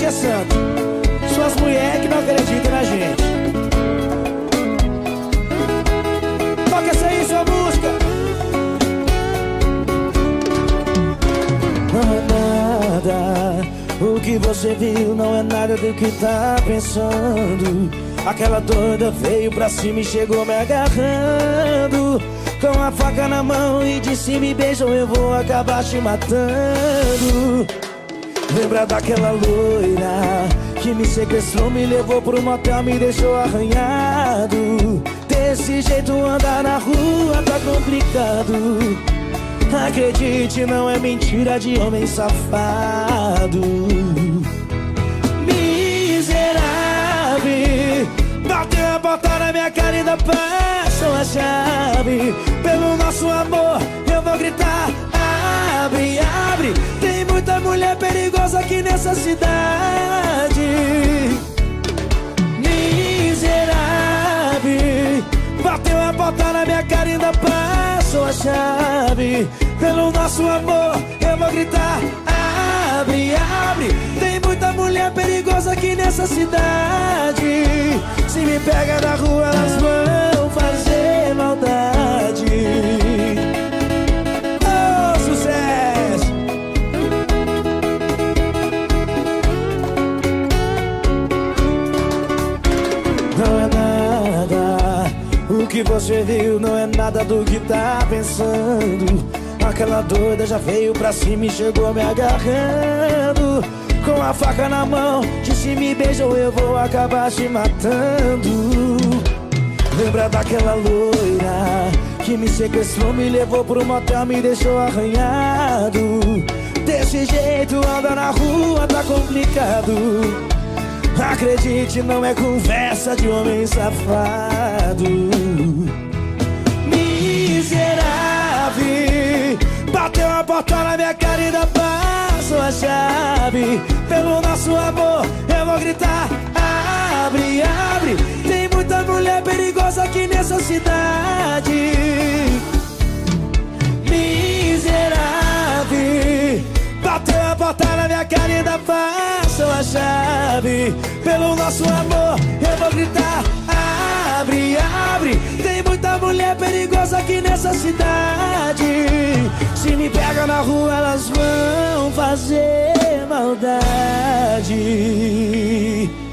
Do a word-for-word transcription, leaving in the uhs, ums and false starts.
é santo. Suas mulheres que não acreditam na gente. Toca essa aí, sua música. Não é nada, o que você viu não é nada do que tá pensando. Aquela doida veio pra cima e chegou me agarrando, com a faca na mão e disse: me beijam, eu vou acabar te matando. Lembra daquela loira que me sequestrou, me levou pro motel, me deixou arranhado. Desse jeito andar na rua tá complicado. Acredite, não é mentira de homem safado. Miserável, bateu a porta na minha cara e ainda passou a chave. Pelo nosso amor eu vou gritar: abre, abre. Tem muita mulher perigosa aqui nessa cidade. Miserável, bateu a porta na minha cara e ainda passou a chave. Pelo nosso amor eu vou gritar: abre, abre. Tem muita mulher perigosa aqui nessa cidade. Se me pega na rua elas vão fazer maldade. Oh, sucesso! Não é nada, o que você viu não é nada do que tá pensando. Aquela doida já veio pra cima e chegou me agarrando, com a faca na mão, disse: me beijam, eu vou acabar te matando. Lembra daquela loira que me sequestrou, me levou pro motel, me deixou arranhado. Desse jeito andar na rua tá complicado. Acredite, não é conversa de homem safado. Miserável, bateu a porta na minha cara e ainda passou a chave. Pelo nosso amor eu vou gritar: abre, abre. Tem muita mulher perigosa aqui nessa cidade. Miserável, bateu a porta na minha cara e ainda passou a chave. Pelo nosso amor eu vou gritar: abre, abre. Tem muita mulher perigosa aqui nessa cidade. Se me pega na rua elas vão fazer maldade.